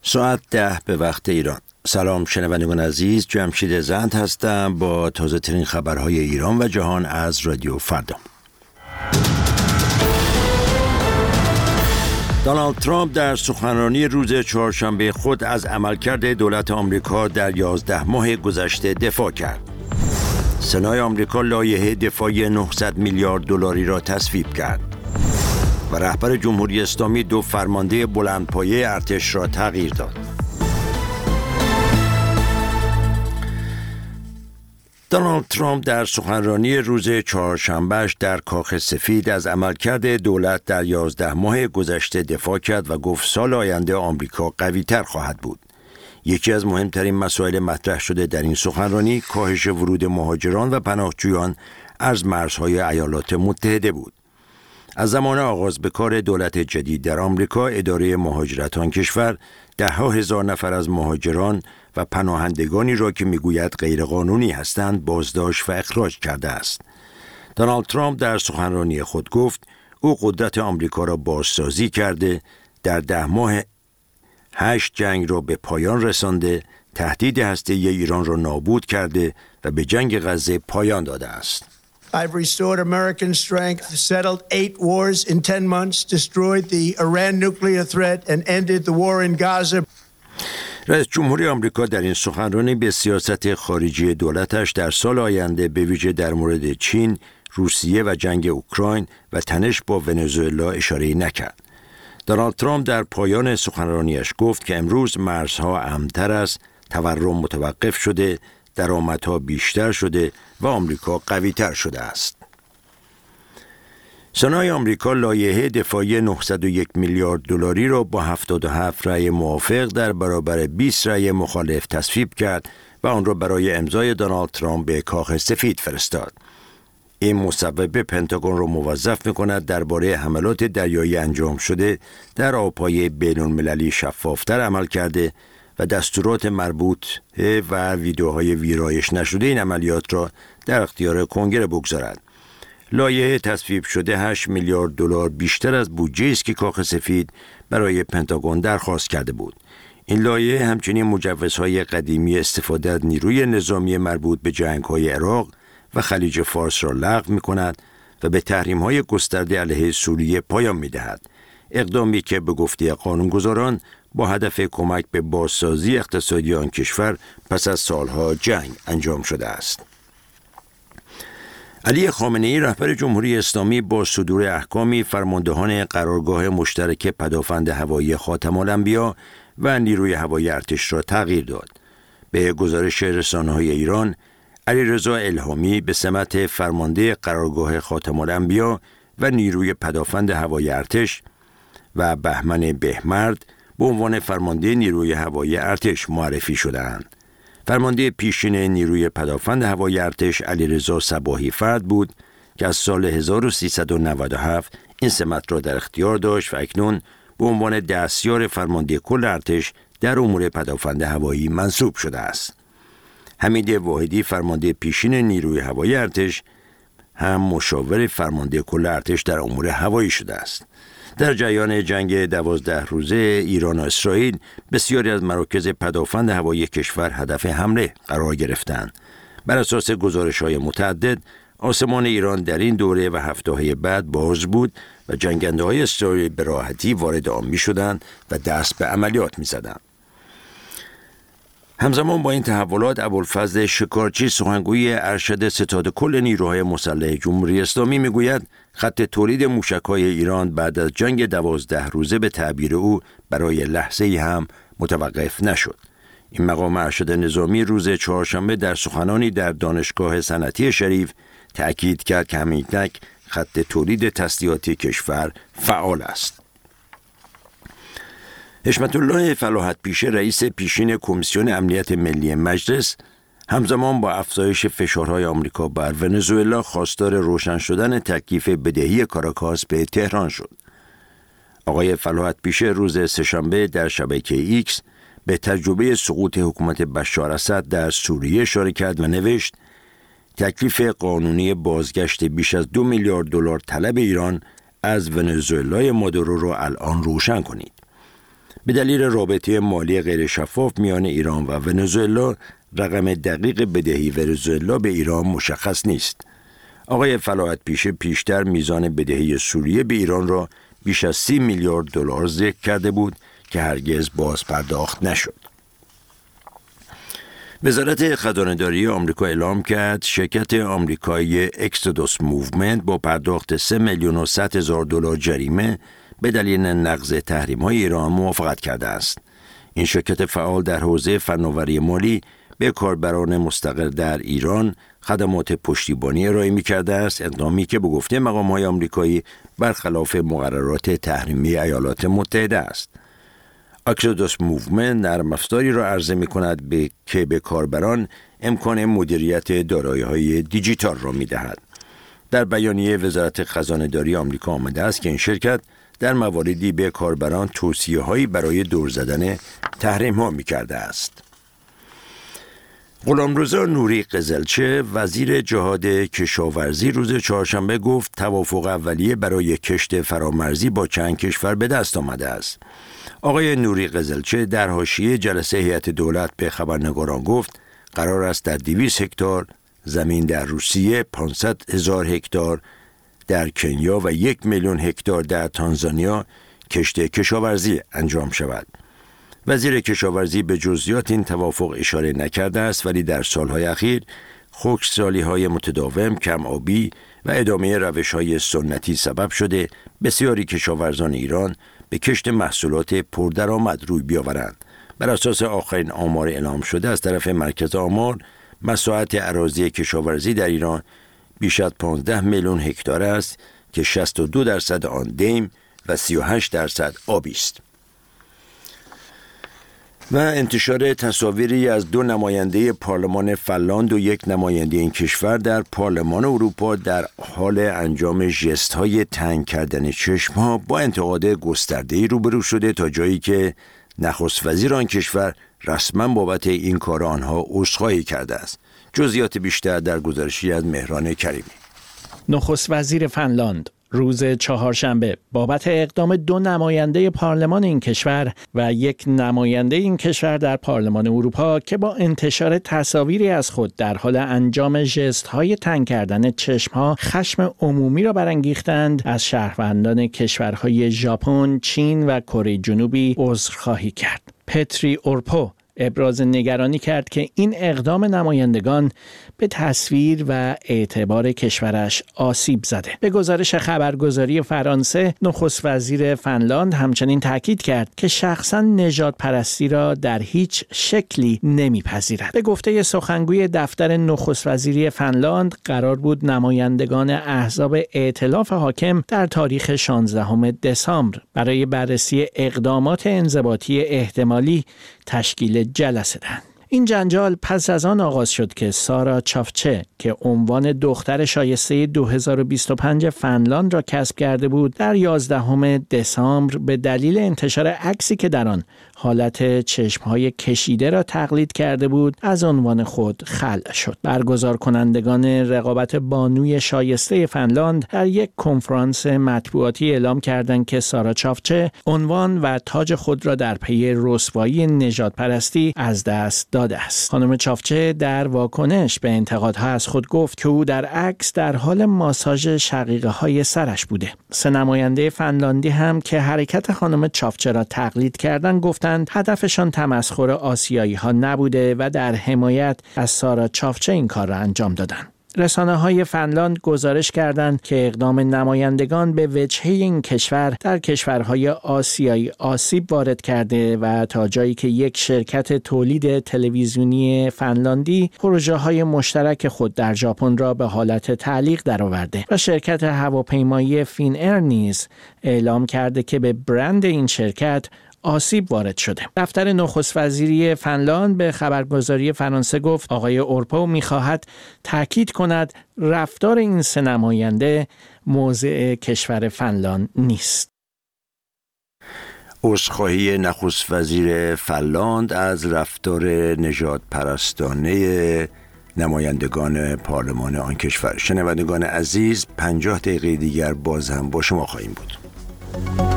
ساعت 10 به وقت ایران. سلام شنوندگان عزیز، جمشید زند هستم با تازه ترین خبرهای ایران و جهان از رادیو فردا. دونالد ترامپ در سخنرانی روز چهارشنبه خود از عملکرد دولت آمریکا در 11 ماه گذشته دفاع کرد. سنای آمریکا لایحه دفاعی 900 میلیارد دلاری را تصویب کرد و رهبر جمهوری اسلامی 2 فرمانده بلندپایه ارتش را تغییر داد. دونالد ترامپ در سخنرانی روز چهارشنبه‌اش در کاخ سفید از عملکرد دولت در 11 ماه گذشته دفاع کرد و گفت سال آینده آمریکا قوی‌تر خواهد بود. یکی از مهمترین مسائل مطرح شده در این سخنرانی کاهش ورود مهاجران و پناهجویان از مرزهای ایالات متحده بود. از زمان آغاز به کار دولت جدید در آمریکا، اداره مهاجرت آن کشور ده‌ها هزار نفر از مهاجران و پناهندگانی را که میگوید غیرقانونی هستند بازداشت و اخراج کرده است. دونالد ترامپ در سخنرانی خود گفت او قدرت آمریکا را بازسازی کرده، در 10 ماه 8 جنگ را به پایان رسانده، تهدید هسته‌ای ایران را نابود کرده و به جنگ غزه پایان داده است. I've restored American strength, settled 8 wars in 10 months, destroyed the Iran nuclear threat and ended the war in Gaza. رئیس جمهوری آمریکا در این سخنرانی به سیاست خارجی دولتش در سال آینده به ویژه در مورد چین، روسیه و جنگ اوکراین و تنش با ونزوئلا اشاره نکرد. دونالد ترامپ در پایان سخنرانیش گفت که امروز مرزها امن‌تر است، تورم متوقف شده، درآمدها بیشتر شده و آمریکا قوی‌تر شده است. سنای آمریکا لایحه دفاعی 901 میلیارد دلاری را با 77 رأی موافق در برابر 20 رأی مخالف تصویب کرد و آن را برای امضای دونالد ترامپ به کاخ سفید فرستاد. این مصوبه پنتاگون را موظف می‌کند درباره حملات دریایی انجام شده در آب‌های بین‌المللی شفاف‌تر عمل کرده و دستورات مربوط و ویدیوهای ویرایش نشده این عملیات را در اختیار کنگره بگذارد. لایحه تصویب شده 8 میلیارد دلار بیشتر از بودجه است که کاخ سفید برای پنتاگون درخواست کرده بود. این لایحه همچنین مجوزهای قدیمی استفاده از نیروی نظامی مربوط به جنگ‌های عراق و خلیج فارس را لغو می‌کند و به تحریم‌های گسترده علیه سوریه پایان می‌دهد. اقدامی که به گفته قانونگذاران با هدف کمک به بازسازی اقتصادی آن کشور پس از سالها جنگ انجام شده است. علی خامنه‌ای رهبر جمهوری اسلامی با صدور احکامی فرماندهان قرارگاه مشترک پدافند هوایی خاتم الانبیا و نیروی هوایی ارتش را تغییر داد. به گزارش رسانه‌های ایران، علیرضا الهامی به سمت فرمانده قرارگاه خاتم الانبیا و نیروی پدافند هوایی ارتش و بهمن بهمرد به عنوان فرمانده نیروی هوایی ارتش معرفی شدند. فرمانده پیشین نیروی پدافند هوایی ارتش علیرضا صباحی فرد بود که از سال 1397 این سمت را در اختیار داشت و اکنون به عنوان دستیار فرمانده کل ارتش در امور پدافند هوایی منصوب شده است. حمید واحدی فرمانده پیشین نیروی هوایی ارتش هم مشاور فرمانده کل ارتش در امور هوایی شده است. در جریان جنگ 12 روزه ایران و اسرائیل بسیاری از مراکز پدافند هوایی کشور هدف حمله قرار گرفتند. بر اساس گزارش‌های متعدد آسمان ایران در این دوره و هفته‌های بعد باز بود و جنگنده‌های اسرائیل به راحتی وارد آن می‌شدند و دست به عملیات می‌زدند. همزمان با این تحولات ابوالفضل شکارچی سخنگوی ارشد ستاد کل نیروهای مسلح جمهوری اسلامی میگوید خط تولید موشک‌های ایران بعد از جنگ 12 روزه به تعبیر او برای لحظه‌ای هم متوقف نشد. این مقام ارشد نظامی روز چهارشنبه در سخنانی در دانشگاه صنعتی شریف تأکید کرد که همینک خط تولید تسلیحاتی کشور فعال است. حشمت الله فلاحت پیشه رئیس پیشین کمیسیون امنیت ملی مجلس همزمان با افزایش فشارهای آمریکا بر ونزوئلا خواستار روشن شدن تکلیف بدهی کاراکاس به تهران شد. آقای فلاحت پیشه روز سه‌شنبه در شبکه ایکس به تجربه سقوط حکومت بشار اسد در سوریه اشاره کرد و نوشت تکلیف قانونی بازگشت بیش از 2 میلیارد دلار طلب ایران از ونزوئلای مادورو را الان روشن کنید. به دلیل رابطه مالی غیر شفاف میان ایران و ونزوئلا، رقم دقیق بدهی ونزوئلا به ایران مشخص نیست. آقای فلاحت پیشتر میزان بدهی سوریه به ایران را بیش از 30 میلیارد دلار ذکر کرده بود که هرگز باز پرداخت نشد. وزارت خزانه‌داری آمریکا اعلام کرد شرکت آمریکایی اکسودوس موومنت با پرداخت 3,100,000 دلار جریمه به دلیل نقض تحریم‌های ایران موافقت کرده است. این شرکت فعال در حوزه فناوری مالی به کاربران مستقر در ایران خدمات پشتیبانی ارائه می‌کرده است، اقدامی که به گفته مقام‌های آمریکایی برخلاف مقررات تحریمی ایالات متحده است. اکسودوس موومنت نرم افزاری را عرضه می‌کند که به کاربران امکان مدیریت دارایی‌های دیجیتال را می‌دهد. در بیانیه وزارت خزانه‌داری آمریکا آمده است که این شرکت در مواردی به کاربران توصیه‌هایی برای دور زدن تحریم‌ها می‌کرده است. غلامرضا نوری قزلچه وزیر جهاد کشاورزی روز چهارشنبه گفت توافق اولیه برای کشت فرامرزی با چند کشور به دست آمده است. آقای نوری قزلچه در حاشیه جلسه هیئت دولت به خبرنگاران گفت قرار است در 200 هکتار زمین در روسیه، 500,000 هکتار در کنیا و 1,000,000 هکتار در تانزانیا کشت کشاورزی انجام شود. وزیر کشاورزی به جزئیات این توافق اشاره نکرده است، ولی در سالهای اخیر خشکسالی‌های متداوم، کم آبی و ادامه روش‌های سنتی سبب شده بسیاری کشاورزان ایران به کشت محصولات پردرآمد روی بیاورند. بر اساس آخرین آمار اعلام شده از طرف مرکز آمار، مساحت اراضی کشاورزی در ایران بیش از 15 میلیون هکتار است که 62% آن دیم و 38% آبی است. و انتشار تصاویری از 2 نماینده پارلمان فنلاند و 1 نماینده این کشور در پارلمان اروپا در حال انجام ژست‌های تنگ کردن چشم‌ها با انتقاد گسترده‌ای روبرو شده، تا جایی که نخست وزیر آن کشور رسما بابت این کار آنها عذرخواهی کرده است. جزئیات بیشتر در گزارشی از مهران کریمی. نخست وزیر فنلاند روز چهارشنبه بابت اقدام 2 نماینده پارلمان این کشور و 1 نماینده این کشور در پارلمان اروپا که با انتشار تصاویری از خود در حال انجام ژست‌های تنگ کردن چشم‌ها خشم عمومی را برانگیختند، از شهروندان کشورهای ژاپن، چین و کره جنوبی عذرخواهی کرد. پتری اورپو ابراز نگرانی کرد که این اقدام نمایندگان به تصویر و اعتبار کشورش آسیب زده. به گزارش خبرگزاری فرانسه، نخست وزیر فنلاند همچنین تاکید کرد که شخصا نژاد پرستی را در هیچ شکلی نمیپذیرد. به گفته سخنگوی دفتر نخست وزیری فنلاند، قرار بود نمایندگان احزاب ائتلاف حاکم در تاریخ 16 دسامبر برای بررسی اقدامات انضباطی احتمالی تشکیل جلسه دهند. این جنجال پس از آن آغاز شد که سارا چافچه که عنوان دختر شایسته 2025 فنلاند را کسب کرده بود، در 11 دسامبر به دلیل انتشار عکسی که در آن حالت چشمهای کشیده را تقلید کرده بود از عنوان خود خلع شد. برگزار کنندگان رقابت بانوی شایسته فنلاند در یک کنفرانس مطبوعاتی اعلام کردند که سارا چافچه عنوان و تاج خود را در پی رسوایی نژادپرستی از دست داده است. خانم چافچه در واکنش به انتقادها از خود گفت که او در عکس در حال ماساژ شقیقه های سرش بوده. 3 نماینده فنلاندی هم که حرکت خانم چافچه را تقلید کردند گفتند هدفشان تمسخر آسیایی ها نبوده و در حمایت از سارا چافچه این کار را انجام دادند. رسانه‌های فنلاند گزارش کردند که اقدام نمایندگان به وجهه این کشور در کشورهای آسیایی آسیب وارد کرده و تا جایی که یک شرکت تولید تلویزیونی فنلاندی پروژه‌های مشترک خود در ژاپن را به حالت تعلیق درآورده و شرکت هواپیمایی فین ایر نیز اعلام کرده که به برند این شرکت آسیب وارد شده. دفتر نخست وزیری فنلاند به خبرگزاری فرانسه گفت آقای اورپو می‌خواهد تاکید کند رفتار این 3 نماینده موضع کشور فنلاند نیست. عذرخواهی نخست وزیر فنلاند از رفتار نژاد پرستانه نمایندگان پارلمان آن کشور. شنوندگان عزیز، 50 دقیقه دیگر باز هم با شما خواهیم بود.